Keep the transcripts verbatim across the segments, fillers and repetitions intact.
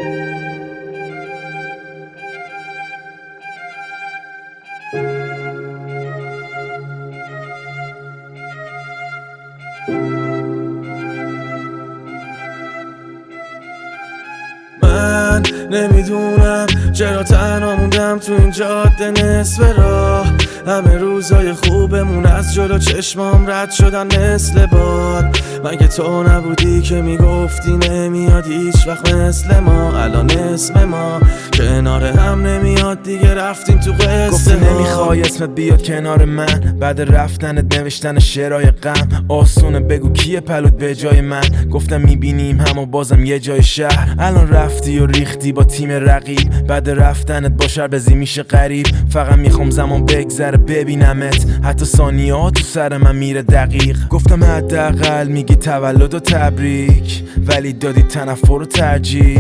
من نمیدونم چرا تنها موندم تو این جاده نصف راه. همه روزای خوبمون از جلو چشمام رد شدن مثل باد. مگه تو نبودی که میگفتی نمیاد هیچ وقت مثل ما؟ الان اسم ما کنار هم نمیاد دیگه، رفتیم تو قصه. گفتی نمیخوای اسمت بیاد کنار من، بعد رفتنت نوشتن شعرهای غم. آسونه بگو کیه پلوت به جای من؟ گفتم میبینیم هم و بازم یه جای شهر. الان رفتی و ریختی با تیم رقیب، بعد رفتنت با شربزی میشه غریب. فقط میخوام زمان بگذره ببینمت، حتی ثانیه ها تو سر من میره دقیق. گفتم حداقل میگی تولد و تبریک، ولی دادی تنفر و ترجیح.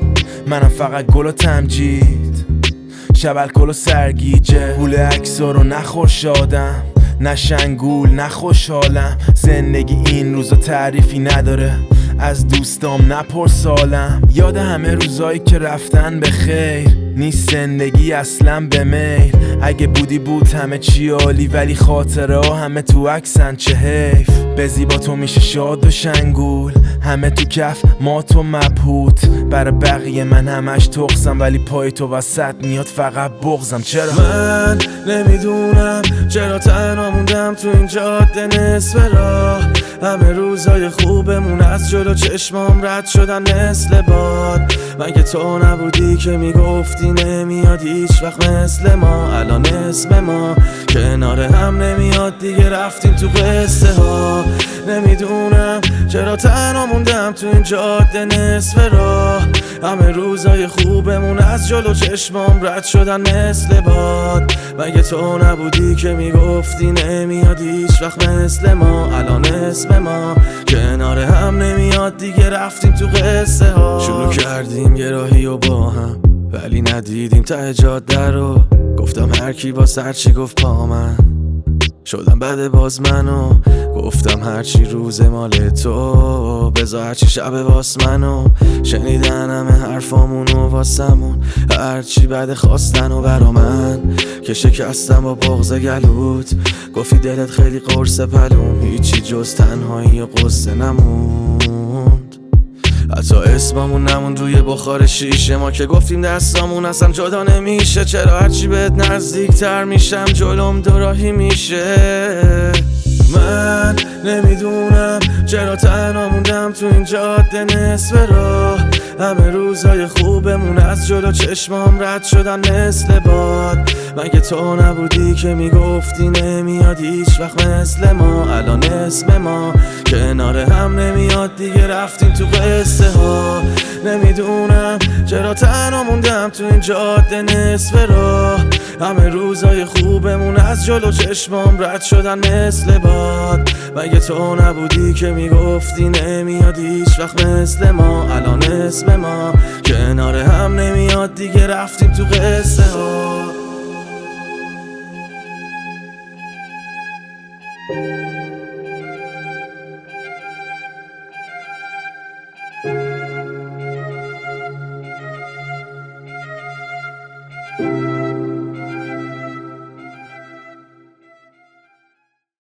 منم فقط گل و تمجید، شب الکل و سرگیجه. گول عکسا رو نخور شادم، نه شنگول نه خوشحالم. زندگی این روزا تعریفی نداره، از دوستام نپرسالم. یاد همه روزایی که رفتن به خیر، نیست زندگی اصلا به میل. اگه بودی بود همه چی عالی، ولی خاطره ها همه تو عکسن، چه حیف. به زیبا تو میشه شاد و شنگول، همه تو کف ما تو مبهوت. برای بقیه من همش تخصم، ولی پای تو وسط میاد فقط بغزم. چرا؟ من نمیدونم چرا تنها موندم تو این جاده نصف راه. همه روزای خوبمون از جلو چشمام رد شدن مثل باد. مگه تو نبودی که میگفتی نمیاد هیچ وقت مثل ما؟ الان اسم ما کنار هم نمیاد دیگه، رفتیم تو قصه ها. نمیدونم چرا تنها موندم تو این جاده نصف راه. همه روزای خوبمون از جلو چشمام رد شدن مثل باد. مگه تو نبودی که میگفتی نمیاد هیچ وقت مثل ما؟ الان اسم ما کنار هم نمیاد دیگه، رفتیم تو قصه ها. شروع کردیم یه راهی و با هم، ولی ندیدیم ته جاده رو. گفتم هر کی با سر چی گفت پا من، شدم بعد باز منو. گفتم هرچی روز مال تو، بذار هرچی شب واس منو. شنیدن همه حرفامونو واسمون، هرچی بعد خواستن و برا من که شکستم با بغض گلوت. گفتی دلت خیلی قرص پلوم، هیچی جز تنهایی و قصه نموند. حتی اسممون نموند روی بخار شیشه ما، که گفتیم دستامون اصلا جدا نمیشه. چرا هرچی بهت نزدیک تر میشم جلوم دوراهی میشه؟ من نمیدونم چرا تنها موندم تو این جاده نصف راه. همه روزای خوبمون از جلو چشمام رد شدن مثل باد. مگه تو نبودی که میگفتی نمیاد هیچ وقت مثل ما؟ الان اسم ما کنار هم نمیاد دیگه، رفتیم تو قصه ها. نمیدونم چرا تنها موندم تو این جاده نصف راه. همه روزای خوبمون از جلو چشمام رد شدن مثل باد. مگه تو نبودی که میگفتی نمیاد هیچ وقت مثل ما؟ الان اسم ما کنار هم نمیاد دیگه، رفتیم تو قصه ها.